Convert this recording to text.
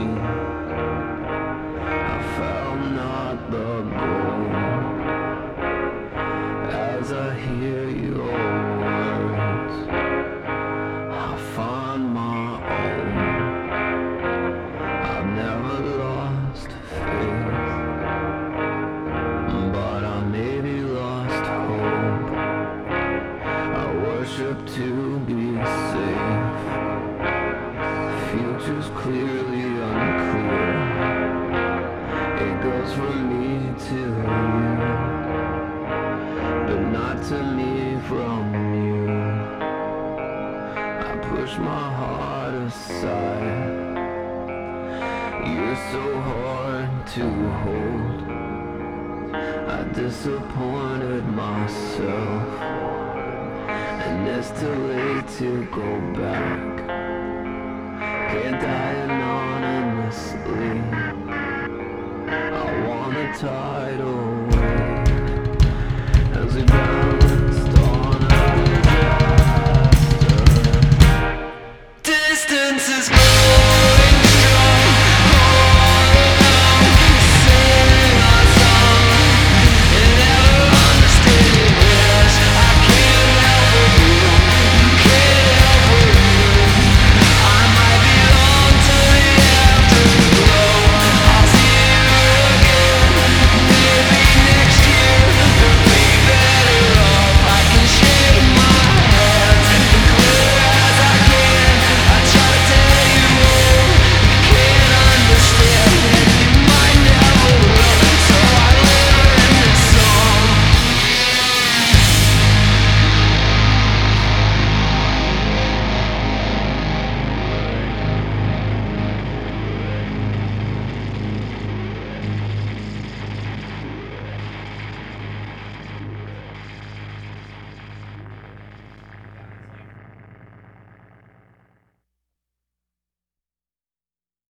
I found not the goal. As I hear your words, I find my own. I've never lost faith, but I maybe lost hope. I worship to be safe. Future's clearly unclear. It goes from me to you, but not to me from you. I push my heart aside. You're so hard to hold. I disappointed myself, and it's too late to go back. Can't die anonymously. I want a title